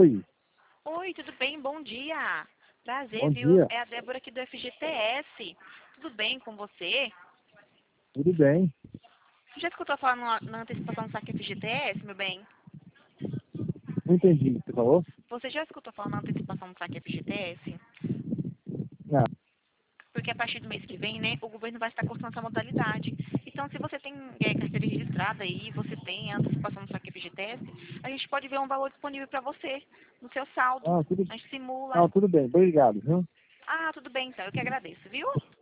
Oi, Oi, tudo bem? Bom dia. Prazer, bom viu? dia, É a Débora aqui do FGTS. Tudo bem com você? tudo bem? Você já escutou falar na antecipação do saque FGTS, meu bem? Não entendi o que você falou? Você já escutou falar na antecipação do saque FGTS? Não. Porque a partir do mês que vem, né, o governo vai estar cortando essa modalidade. Então, se você tem carteira registrada aí, você tem a antecipação do saque FGTS, a gente pode ver um valor disponível para você no seu saldo. Ah, tudo, A gente simula. não, tudo bem, obrigado, viu? Ah, tudo bem então, eu que agradeço, viu?